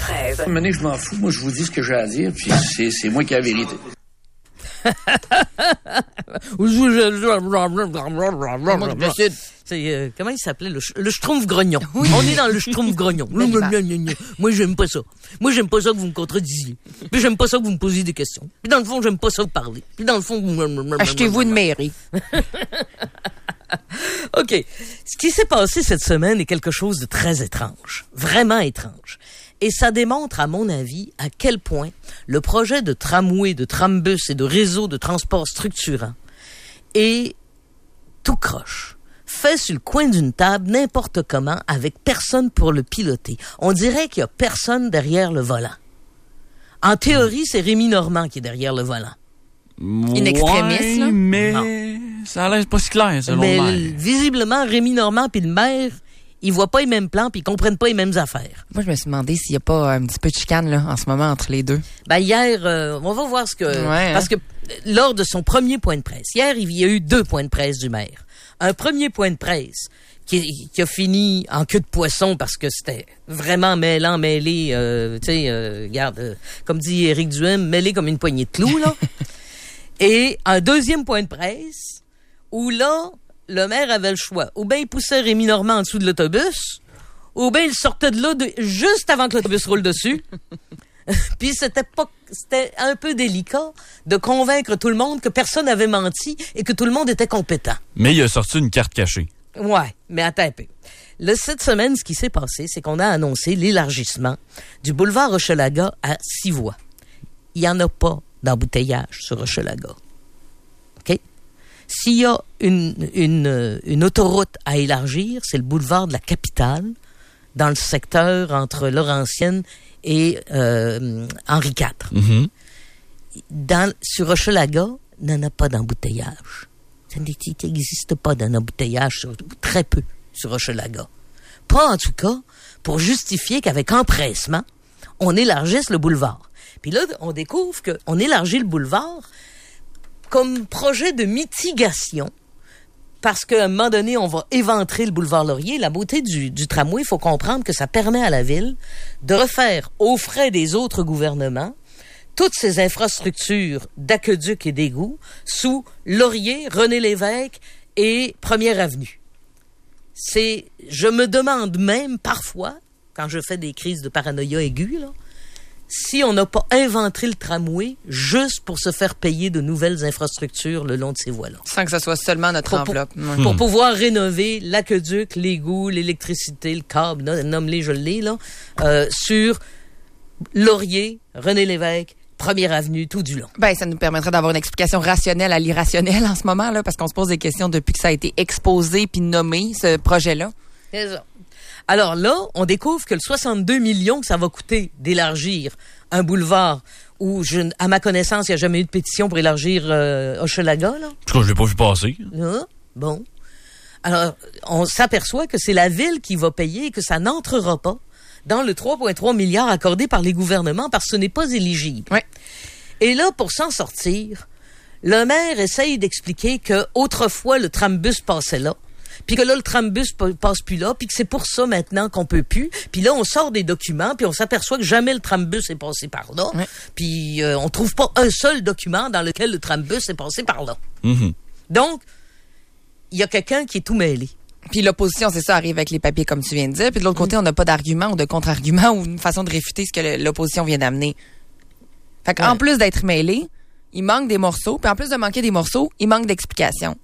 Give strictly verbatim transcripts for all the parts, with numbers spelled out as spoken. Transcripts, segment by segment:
treize. Maintenant, je m'en fous. Moi, je vous dis ce que j'ai à dire, puis c'est, c'est moi qui ai la vérité. C'est, euh, comment il s'appelait? Le, le Schtroumpf grognon. Oui. On est dans le Schtroumpf grognon. Moi, j'aime pas ça. Moi, j'aime pas ça que vous me contredisiez. Puis, j'aime pas ça que vous me posiez des questions. Puis, dans le fond, j'aime pas ça que parler. Puis, dans le fond... Achetez-vous une mairie. OK. Ce qui s'est passé cette semaine est quelque chose de très étrange. Vraiment étrange. Et ça démontre, à mon avis, à quel point le projet de tramway, de trambus et de réseau de transport structurant est tout croche. Fait sur le coin d'une table, n'importe comment, avec personne pour le piloter. On dirait qu'il y a personne derrière le volant. En théorie, c'est Rémi Normand qui est derrière le volant. Une extrémiste, là? mais non. Ça a l'air pas si clair, selon mais le maire. Visiblement, Rémi Normand puis le maire, ils voient pas les mêmes plans puis ils comprennent pas les mêmes affaires. Moi, je me suis demandé s'il y a pas un petit peu de chicane là, en ce moment entre les deux. Ben hier, euh, on va voir ce que... Ouais, parce hein? que lors de son premier point de presse, hier, il y a eu deux points de presse du maire. Un premier point de presse qui, qui a fini en queue de poisson parce que c'était vraiment mêlant, mêlé, euh, tu sais, euh, regarde, euh, comme dit Éric Duhem, mêlé comme une poignée de clous, là. Et un deuxième point de presse où là, le maire avait le choix. Ou bien il poussait Rémi Normand en dessous de l'autobus, ou bien il sortait de là de, juste avant que l'autobus roule dessus. Puis c'était pas, c'était un peu délicat de convaincre tout le monde que personne n'avait menti et que tout le monde était compétent. Mais il a sorti une carte cachée. Ouais, mais attends un peu. Là, cette semaine, ce qui s'est passé, c'est qu'on a annoncé l'élargissement du boulevard Hochelaga à six voies. Il n'y en a pas d'embouteillage sur Hochelaga. OK? S'il y a une, une, une autoroute à élargir, c'est le boulevard de la Capitale, dans le secteur entre Laurentienne et euh, Henri quatre. Mm-hmm. Dans, sur Hochelaga, il n'en a pas d'embouteillage. Ça n'existe pas d'un embouteillage, sur, très peu, sur Hochelaga. Pas en tout cas pour justifier qu'avec empressement, on élargisse le boulevard. Puis là, on découvre qu'on élargit le boulevard comme projet de mitigation parce qu'à un moment donné, on va éventrer le boulevard Laurier. La beauté du, du tramway, il faut comprendre que ça permet à la ville de refaire aux frais des autres gouvernements toutes ces infrastructures d'aqueduc et d'égouts sous Laurier, René-Lévesque et Première Avenue. C'est, je me demande même parfois, quand je fais des crises de paranoïa aiguë, là, si on n'a pas inventé le tramway juste pour se faire payer de nouvelles infrastructures le long de ces voies-là. Sans que ce soit seulement notre pour, enveloppe. Pour, pour pouvoir rénover l'aqueduc, l'égout, l'électricité, le câble, nomme-les, je l'ai, là, euh, sur Laurier, René-Lévesque, Première Avenue, tout du long. Ben, ça nous permettrait d'avoir une explication rationnelle à l'irrationnel en ce moment, là, parce qu'on se pose des questions depuis que ça a été exposé puis nommé, ce projet-là. C'est ça. Alors là, on découvre que le soixante-deux millions que ça va coûter d'élargir un boulevard où, je, à ma connaissance, il n'y a jamais eu de pétition pour élargir euh, Hochelaga, là. Je crois que je l'ai pas vu passer. Ah, bon. Alors, on s'aperçoit que c'est la ville qui va payer et que ça n'entrera pas dans le trois virgule trois milliards accordé par les gouvernements parce que ce n'est pas éligible. Oui. Et là, pour s'en sortir, le maire essaye d'expliquer que autrefois le trambus passait là, puis que là, le trambus passe plus là, puis que c'est pour ça maintenant qu'on peut plus. Puis là, on sort des documents, puis on s'aperçoit que jamais le trambus est passé par là. Oui. Puis euh, on trouve pas un seul document dans lequel le trambus est passé par là. Mm-hmm. Donc, il y a quelqu'un qui est tout mêlé. Puis l'opposition, c'est ça, arrive avec les papiers, comme tu viens de dire. Puis de l'autre côté, on n'a pas d'argument ou de contre-argument ou une façon de réfuter ce que l'opposition vient d'amener. Fait qu'en ouais. plus d'être mêlé, il manque des morceaux. Puis en plus de manquer des morceaux, il manque d'explications.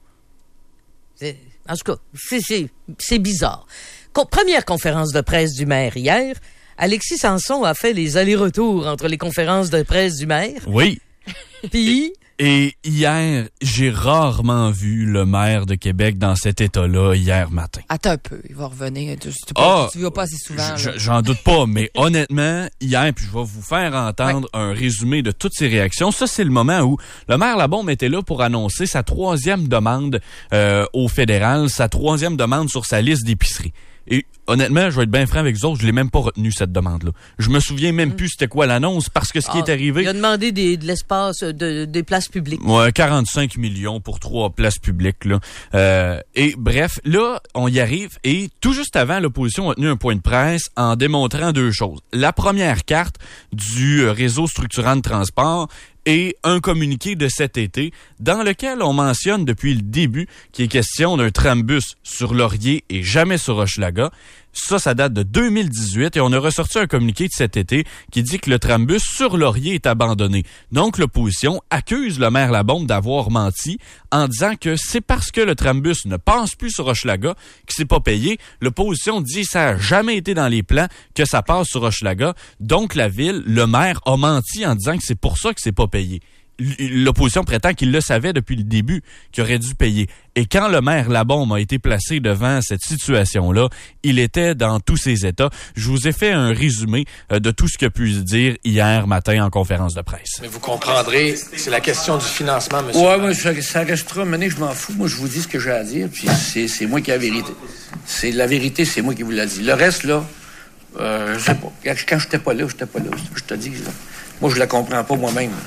C'est, en tout cas, c'est, c'est, c'est bizarre. Co- première conférence de presse du maire hier, Alexis Sanson a fait les allers-retours entre les conférences de presse du maire. Oui. Puis... Et hier, j'ai rarement vu le maire de Québec dans cet état-là hier matin. Attends un peu, il va revenir. Tu, tu, pas, ah, tu vas pas assez souvent. Je, j'en doute pas, mais honnêtement, hier, puis je vais vous faire entendre ouais. un résumé de toutes ces réactions. Ça, c'est le moment où le maire Labombe était là pour annoncer sa troisième demande euh, au fédéral, sa troisième demande sur sa liste d'épicerie. Et honnêtement, je vais être bien franc avec vous autres, je l'ai même pas retenu, cette demande-là. Je me souviens même mmh. plus c'était quoi l'annonce, parce que ce qui ah, est arrivé... Il a demandé des, de l'espace, de, des places publiques. Ouais, quarante-cinq millions pour trois places publiques, là. Euh, et bref, là, on y arrive, et tout juste avant, l'opposition a tenu un point de presse en démontrant deux choses. La première carte du réseau structurant de transport et un communiqué de cet été dans lequel on mentionne depuis le début qu'il est question d'un trambus sur Laurier et jamais sur Hochelaga. Ça, ça date de deux mille dix-huit et on a ressorti un communiqué de cet été qui dit que le trambus sur Laurier est abandonné. Donc, l'opposition accuse le maire Labombe d'avoir menti en disant que c'est parce que le trambus ne passe plus sur Hochelaga que c'est pas payé. L'opposition dit que ça a jamais été dans les plans que ça passe sur Hochelaga. Donc, la ville, le maire a menti en disant que c'est pour ça que c'est pas payé. L'opposition prétend qu'il le savait depuis le début, qu'il aurait dû payer. Et quand le maire Labombe a été placé devant cette situation-là, il était dans tous ses états. Je vous ai fait un résumé de tout ce qu'il a pu dire hier matin en conférence de presse. Mais vous comprendrez, c'est la question du financement, monsieur. Ouais, moi, ça, ça restera. Maintenant, je m'en fous. Moi, je vous dis ce que j'ai à dire, puis c'est, c'est moi qui ai la vérité. C'est la vérité, c'est moi qui vous l'ai dit. Le reste, là, euh, je sais pas. Quand j'étais pas là, j'étais pas là. Je te dis, là. Moi, je la comprends pas moi-même, là.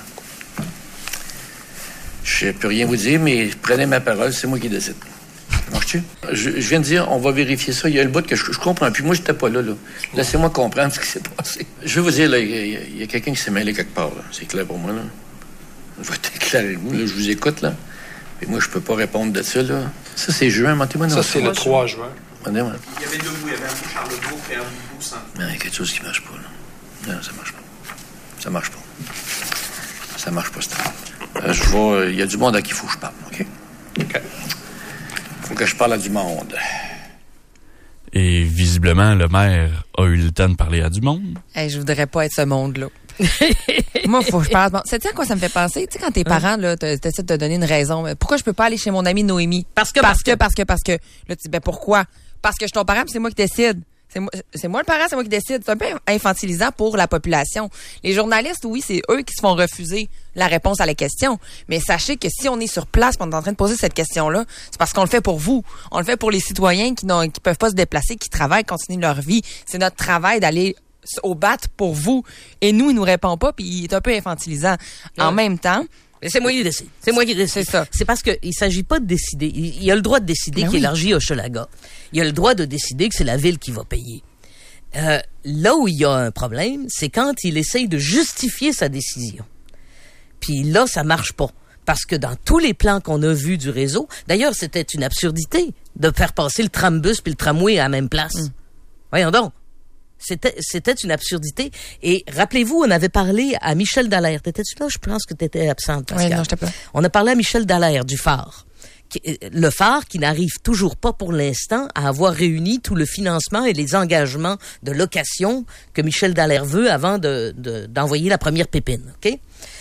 Je peux rien vous dire, mais prenez ma parole, c'est moi qui décide. Marche-tu? Je, je viens de dire, on va vérifier ça. Il y a le bout que je, je comprends. Puis moi, j'étais pas là, là. Laissez-moi comprendre ce qui s'est passé. Je vais vous dire, là, il y a, il y a quelqu'un qui s'est mêlé quelque part, là. C'est clair pour moi, là. Je vais être clair avec vous, là. Je vous écoute, là. Et moi, je peux pas répondre de ça, là. Ça, c'est juin, montez-moi dans ça. Ça, c'est le trois juin. Attendez-moi. Il y avait deux bouts, il y avait un bout Charlebourg et un bout Boussan. Non, il y a quelque chose qui marche pas, là. Non, ça marche pas. Ça marche pas. Ça marche pas, c'est Euh, je vois, il y a du monde à qui il faut que je parle, OK? OK. Il faut que je parle à du monde. Et visiblement, le maire a eu le temps de parler à du monde. Hey, je voudrais pas être ce monde-là. Moi, faut que je parle. Bon, c'est à quoi ça me fait penser? Tu sais, quand tes parents, là, t'essaies de te donner une raison. Pourquoi je peux pas aller chez mon amie Noémie? Parce que, parce que, parce que, parce que. Là, tu dis, ben, pourquoi? Parce que je suis ton parent, puis c'est moi qui décide. C'est moi, c'est moi le parent, c'est moi qui décide. C'est un peu infantilisant pour la population. Les journalistes, oui, c'est eux qui se font refuser la réponse à la question. Mais sachez que si on est sur place pendant en train de poser cette question-là, c'est parce qu'on le fait pour vous. On le fait pour les citoyens qui n'ont, qui peuvent pas se déplacer, qui travaillent, continuent leur vie. C'est notre travail d'aller au bat pour vous. Et nous, il nous répond pas, puis il est un peu infantilisant. En ouais. même temps, mais c'est moi qui décide. C'est moi qui décide. C'est ça. C'est parce qu'il ne s'agit pas de décider. Il, il a le droit de décider ben qu'il oui. élargit Hochelaga. Il a le droit de décider que c'est la ville qui va payer. Euh, là où il y a un problème, c'est quand il essaye de justifier sa décision. Puis là, ça marche pas. Parce que dans tous les plans qu'on a vus du réseau, d'ailleurs, c'était une absurdité de faire passer le trambus puis le tramway à la même place. Mmh. Voyons donc. C'était, c'était une absurdité. Et rappelez-vous, on avait parlé à Michel Dallaire. T'étais-tu là? Je pense que t'étais absente, Pascal. Oui, non, j'étais pas. On a parlé à Michel Dallaire du phare. Qui, le phare qui n'arrive toujours pas pour l'instant à avoir réuni tout le financement et les engagements de location que Michel Dallaire veut avant de, de, d'envoyer la première pépine. OK?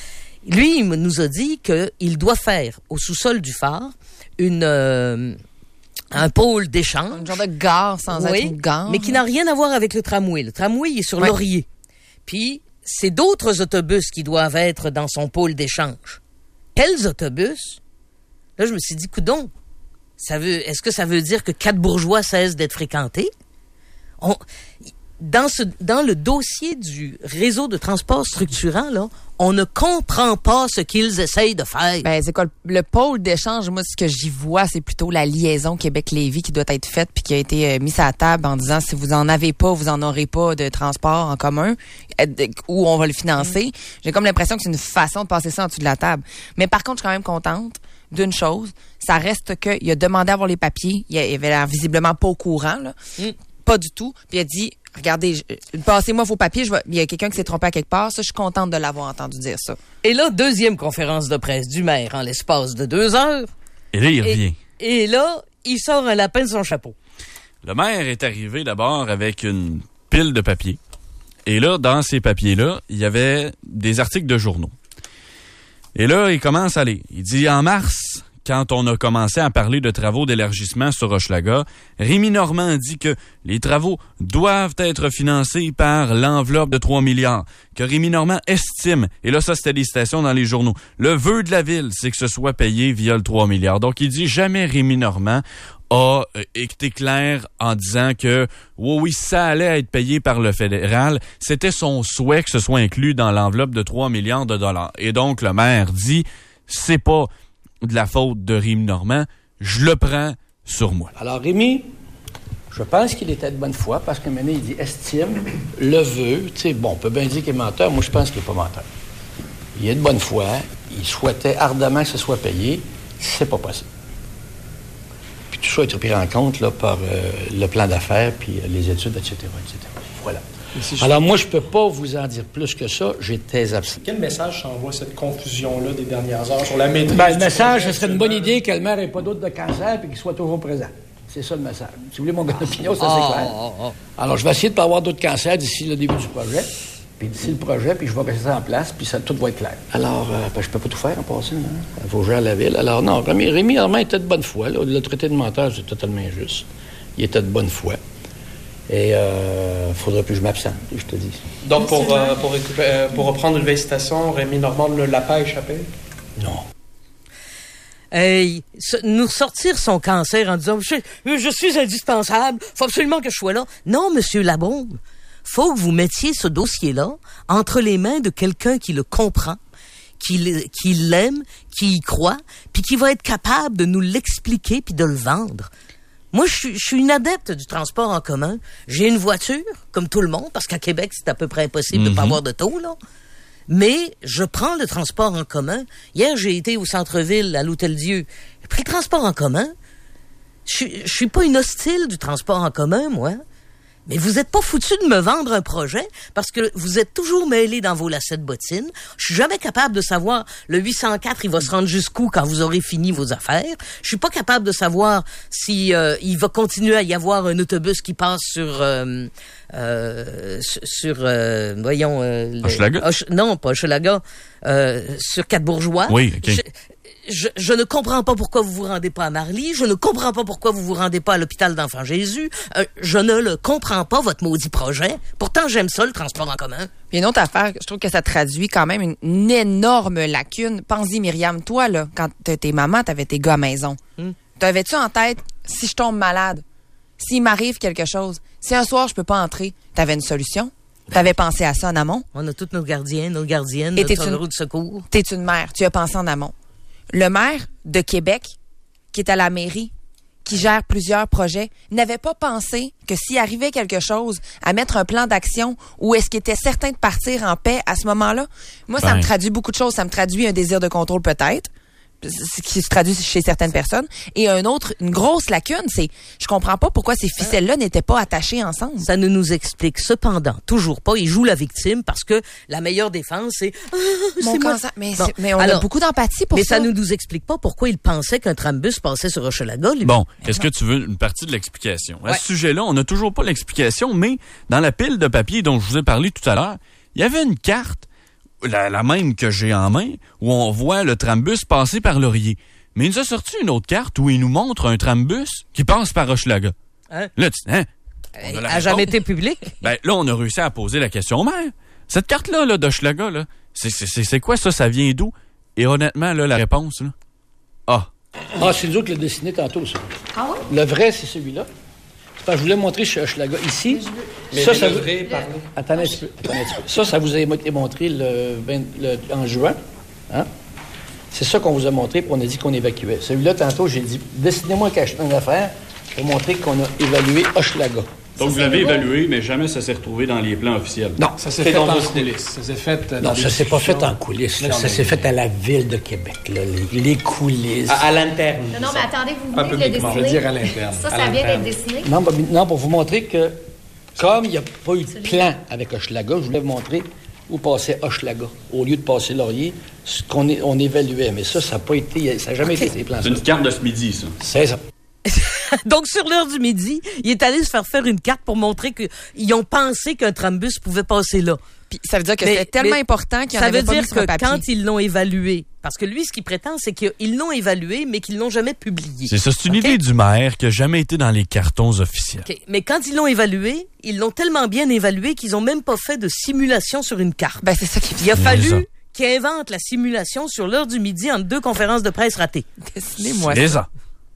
Lui, il nous a dit qu'il doit faire au sous-sol du phare une... Euh, un pôle d'échange. Un genre de gare sans oui, être une gare. Mais qui n'a rien à voir avec le tramway. Le tramway, il est sur ouais. Laurier. Puis, c'est d'autres autobus qui doivent être dans son pôle d'échange. Quels autobus? Là, je me suis dit, coudonc, ça veut, est-ce que ça veut dire que quatre bourgeois cessent d'être fréquentés? On, dans ce, dans le dossier du réseau de transport structurant, là, on ne comprend pas ce qu'ils essayent de faire. Ben, c'est quoi, le, le pôle d'échange, moi, ce que j'y vois, c'est plutôt la liaison Québec-Lévis qui doit être faite puis qui a été euh, mise à la table en disant si vous en avez pas, vous en aurez pas de transport en commun, euh, où on va le financer. Mmh. J'ai comme l'impression que c'est une façon de passer ça en dessous de la table. Mais par contre, je suis quand même contente d'une chose, ça reste qu'il a demandé à avoir les papiers, il avait l'air visiblement pas au courant, là. Mmh. Pas du tout. Puis il a dit, regardez, je, passez-moi vos papiers, je vais, il y a quelqu'un qui s'est trompé à quelque part. Ça, je suis contente de l'avoir entendu dire ça. Et là, deuxième conférence de presse du maire en l'espace de deux heures. Et là, il revient. Et, et là, il sort un lapin de son chapeau. Le maire est arrivé d'abord avec une pile de papiers. Et là, dans ces papiers-là, il y avait des articles de journaux. Et là, il commence à aller. Il dit, en mars... Quand on a commencé à parler de travaux d'élargissement sur Hochelaga, Rémi Normand dit que les travaux doivent être financés par l'enveloppe de trois milliards, que Rémi Normand estime, et là ça c'était des citations dans les journaux, le vœu de la ville, c'est que ce soit payé via le trois milliards. Donc il dit jamais Rémi Normand a euh, été clair en disant que oui, oui, ça allait être payé par le fédéral. C'était son souhait que ce soit inclus dans l'enveloppe de trois milliards de dollars. Et donc, le maire dit, c'est pas de la faute de Rémi Normand, je le prends sur moi. Alors, Rémi, je pense qu'il était de bonne foi parce que maintenant, il dit estime, le veut. Tu sais, bon, on peut bien dire qu'il est menteur. Moi, je pense qu'il n'est pas menteur. Il est de bonne foi. Il souhaitait ardemment que ce soit payé. C'est pas possible. Puis tout ça a été pris en compte là, par euh, le plan d'affaires, puis euh, les études, et cetera, et cetera. Voilà. Si Alors, je... moi, je peux pas vous en dire plus que ça. J'étais absent. Quel message s'envoie cette confusion-là des dernières heures sur la maîtrise? Ben, le message, ce serait une bonne idée que le maire n'ait pas d'autre de cancer et qu'il soit toujours présent. C'est ça le message. Si vous voulez mon opinion, c'est assez oh, clair. Oh, oh. Alors, je vais essayer de ne pas avoir d'autres cancers d'ici le début du projet. Puis d'ici le projet, puis je vais rester en place, puis ça, tout va être clair. Alors, euh, ben, je peux pas tout faire en passant. Il faut gérer la ville. Alors, non, Rémi, Rémi Normand était de bonne foi. Là. Le traité de menteur, c'est totalement injuste. Il était de bonne foi. Et il euh, ne faudrait plus que je m'absente, je te dis. Donc, pour, euh, pour, récupérer, pour reprendre une vieille citation, Rémi Normand ne l'a pas échappé? Non. Hey, nous sortir son cancer en disant je, je suis indispensable, faut absolument que je sois là. Non, monsieur Labombe, faut que vous mettiez ce dossier-là entre les mains de quelqu'un qui le comprend, qui, qui l'aime, qui y croit, puis qui va être capable de nous l'expliquer puis de le vendre. Moi, je suis, je suis une adepte du transport en commun. J'ai une voiture, comme tout le monde, parce qu'à Québec, c'est à peu près impossible mm-hmm. de ne pas avoir de taux, là. Mais je prends le transport en commun. Hier, j'ai été au centre-ville, à l'Hôtel-Dieu. J'ai pris le transport en commun. Je, je suis pas une hostile du transport en commun, moi. Mais vous êtes pas foutu de me vendre un projet parce que vous êtes toujours mêlés dans vos lacets de bottines. Je suis jamais capable de savoir le huit cent quatre, il va se rendre jusqu'où quand vous aurez fini vos affaires. Je suis pas capable de savoir si euh, il va continuer à y avoir un autobus qui passe sur euh, euh, sur euh, voyons euh, Hochelaga? Hoche, non, pas Hochelaga, euh, sur Quatre-Bourgeois. Oui, OK. Je, Je, je ne comprends pas pourquoi vous vous rendez pas à Marly. Je ne comprends pas pourquoi vous vous rendez pas à l'hôpital d'Enfant Jésus. Euh, je ne le comprends pas, votre maudit projet. Pourtant, j'aime ça, le transport en commun. Puis une autre affaire, je trouve que ça traduit quand même une, une énorme lacune. Pense-y, Myriam, toi, là, quand t'es maman, t'avais tes gars à maison. Hmm. T'avais-tu en tête, si je tombe malade, s'il m'arrive quelque chose, si un soir je peux pas entrer, t'avais une solution? T'avais pensé à ça en amont? On a tous nos gardiens, nos gardiennes, Et notre une, roue de secours. T'es une mère, tu as pensé en amont. Le maire de Québec, qui est à la mairie, qui gère plusieurs projets, n'avait pas pensé que s'il arrivait quelque chose, à mettre un plan d'action ou est-ce qu'il était certain de partir en paix à ce moment-là? Moi, ben. ça me traduit beaucoup de choses. Ça me traduit un désir de contrôle peut-être, ce qui se traduit chez certaines personnes. Et un autre, une grosse lacune, c'est je comprends pas pourquoi ces ficelles-là n'étaient pas attachées ensemble. Ça ne nous explique cependant toujours pas. Il joue la victime parce que la meilleure défense, c'est ah, Mon c'est moi. cancer, mais, bon. mais on Alors, a beaucoup d'empathie pour mais ça. Mais ça ne nous explique pas pourquoi il pensait qu'un trambus passait sur Hochelaga. Lui. Bon, est-ce que tu veux une partie de l'explication? Ouais. À ce sujet-là, on n'a toujours pas l'explication, mais dans la pile de papier dont je vous ai parlé tout à l'heure, il y avait une carte, la, la même que j'ai en main, où on voit le trambus passer par Laurier. Mais il nous a sorti une autre carte où il nous montre un trambus qui passe par Hochelaga. Hein? Là, tu hein? Elle n'a jamais été public. Ben, là, on a réussi à poser la question au maire. Cette carte-là, là, d'Hochelaga, là, c'est, c'est, c'est quoi ça? Ça vient d'où? Et honnêtement, là, la réponse, là. Ah. Ah, c'est nous autres qui l'avons dessiné tantôt, ça. Ah oui? Le vrai, c'est celui-là. C'est parce que je voulais montrer chez Hochelaga. Ici, mais ça, le ça vrai, vous... pardon. Attendez un petit peu. Attendez un petit peu. Ça, ça vous a été montré le vingt, le, en juin. Hein? C'est ça qu'on vous a montré, puis on a dit qu'on évacuait. Celui-là, tantôt, j'ai dit, dessinez-moi une affaire pour montrer qu'on a évalué Hochelaga. Donc, vous l'avez évalué, mais jamais ça s'est retrouvé dans les plans officiels. Non. Ça s'est fait en coulisses. Ça s'est fait dans Non, ça s'est pas fait en coulisses. Là, ça s'est fait à la Ville de Québec, là, les, les coulisses. À, à l'interne. Non, non, mais attendez, vous venez de le dessiner. Je veux dire à l'interne. Ça, ça vient d'être dessiné? Non, non, pour vous montrer que, comme il n'y a pas eu de plan avec Hochelaga, je voulais vous montrer où passait Hochelaga, au lieu de passer Laurier, ce qu'on est, on évaluait. Mais ça, ça n'a pas été, ça n'a jamais okay. été ces plans. C'est une carte de ce midi, ça. C'est ça. Donc, sur l'heure du midi, il est allé se faire faire une carte pour montrer qu'ils ont pensé qu'un trambus pouvait passer là. Puis ça veut dire que c'était tellement important qu'il y en avait pas mis sur le papier. Ça veut dire que quand ils l'ont évalué, parce que lui, ce qu'il prétend, c'est qu'ils l'ont évalué, mais qu'ils l'ont jamais publié. C'est ça, c'est une okay? idée du maire qui n'a jamais été dans les cartons officiels. Okay. Mais quand ils l'ont évalué, ils l'ont tellement bien évalué qu'ils ont même pas fait de simulation sur une carte. Ben, c'est ça qui Il a fallu qu'ils inventent la simulation sur l'heure du midi entre deux conférences de presse ratées. Dessinez-moi c'est ça. ça.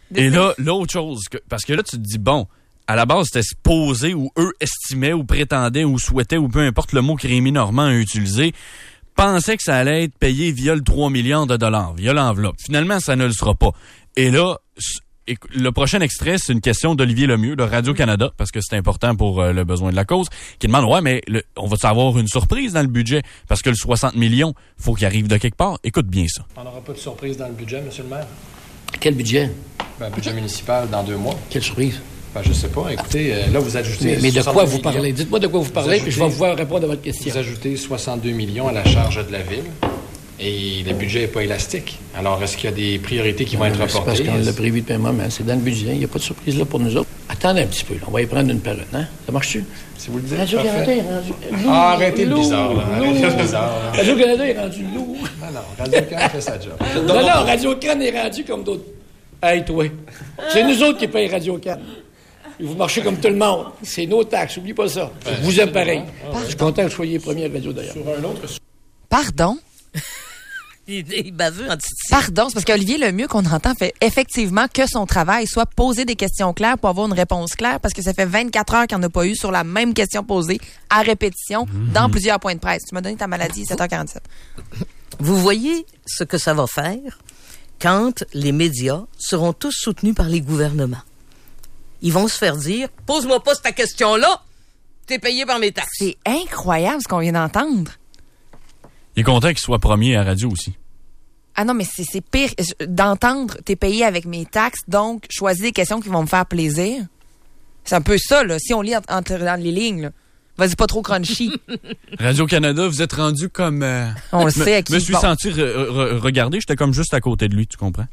Et là, l'autre chose, que, parce que là, tu te dis, bon, à la base, c'était supposé ou eux estimaient ou prétendaient ou souhaitaient ou peu importe le mot que Rémi Normand a utilisé, pensaient que ça allait être payé via le trois millions de dollars, via l'enveloppe. Finalement, ça ne le sera pas. Et là, le prochain extrait, c'est une question d'Olivier Lemieux de Radio-Canada, parce que c'est important pour euh, le besoin de la cause, qui demande, ouais, mais le, on va avoir une surprise dans le budget, parce que le soixante millions, faut qu'il arrive de quelque part. Écoute bien ça. On n'aura pas de surprise dans le budget, monsieur le maire? Quel budget? Ben, budget municipal dans deux mois. Quelle surprise? Ben, je sais pas. Écoutez, euh, là, vous ajoutez... Mais, mais de quoi vous millions. parlez? Dites-moi de quoi vous parlez, vous puis je vais pouvoir répondre à votre question. Vous ajoutez soixante-deux millions à la charge de la ville. Et le budget n'est pas élastique. Alors, est-ce qu'il y a des priorités qui vont être reportées? C'est parce qu'on l'a prévu depuis un moment. C'est dans le budget. Il n'y a pas de surprise là pour nous autres. Attendez un petit peu. Là. On va y prendre une par une. Hein? Ça marche-tu? Si vous le dites, Radio-Canada est rendu... Ah, arrêtez le bizarre, là. Arrêtez le bizarre, là. Radio-Canada est rendu lourd. Non, non. Radio-Canada fait sa job. Non, non, Radio-Can est rendu comme d'autres. Hey, toi. C'est nous autres qui payons Radio-Can. Vous marchez comme tout le monde. C'est nos taxes. Oublie pas ça. Ben, vous êtes pareil. Je suis content que vous soyez premier à radio, d'ailleurs. Sur un autre... Pardon? Il est baveux en titi. Pardon, c'est parce qu'Olivier Lemieux, qu'on entend, fait effectivement que son travail soit poser des questions claires pour avoir une réponse claire, parce que ça fait vingt-quatre heures qu'il n'y en a pas eu sur la même question posée à répétition mm-hmm. dans plusieurs points de presse. Tu m'as donné ta maladie, sept heures quarante-sept. Vous voyez ce que ça va faire quand les médias seront tous soutenus par les gouvernements. Ils vont se faire dire, pose-moi pas cette question-là, t'es payé par mes taxes. C'est incroyable ce qu'on vient d'entendre. Il est content qu'il soit premier à la radio aussi. Ah non, mais c'est, c'est pire d'entendre t'es payé avec mes taxes, donc choisis des questions qui vont me faire plaisir. C'est un peu ça, là. Si on lit entre, entre dans les lignes, là. Vas-y, pas trop crunchy. Radio-Canada, vous êtes rendu comme... Euh, on le sait à qui Je me suis bon. senti re- re- regarder, j'étais comme juste à côté de lui, tu comprends?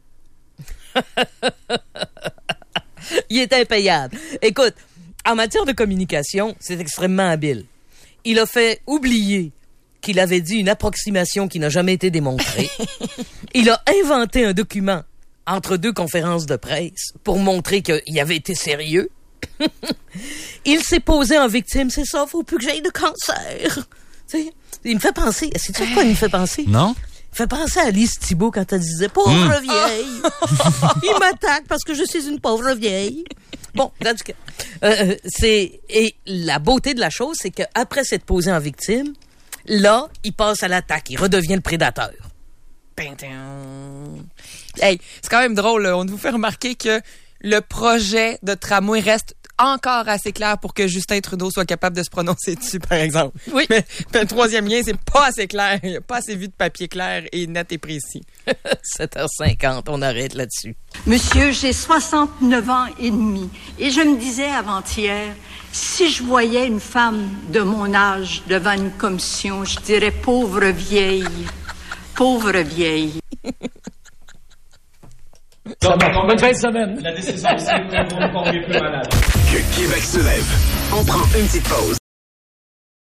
Il est impayable. Écoute, en matière de communication, c'est extrêmement habile. Il a fait oublier qu'il avait dit une approximation qui n'a jamais été démontrée. Il a inventé un document entre deux conférences de presse pour montrer qu'il avait été sérieux. Il s'est posé en victime, c'est ça, faut plus que j'aille de cancer. T'sais, il me fait penser, sais-tu à quoi il me fait penser? Non. Il fait penser à Lise Thibault quand elle disait « Pauvre mmh. vieille! Il m'attaque parce que je suis une pauvre vieille. » Bon, en tout cas, euh, c'est... Et la beauté de la chose, c'est qu'après s'être posé en victime, là, il passe à l'attaque, il redevient le prédateur. Hey, c'est quand même drôle, là. On vous fait remarquer que le projet de tramway reste encore assez clair pour que Justin Trudeau soit capable de se prononcer dessus, par exemple. Oui. Mais, mais le troisième lien, c'est pas assez clair. Il n'y a pas assez vu de papier clair et net et précis. sept heures cinquante, on arrête là-dessus. Monsieur, j'ai soixante-neuf ans et demi et je me disais avant-hier, si je voyais une femme de mon âge devant une commission, je dirais pauvre vieille, pauvre vieille. Ça marche. Bonne fin de semaine. La décision ici pour ne pas plus malade. Que Québec se lève. On prend une petite pause.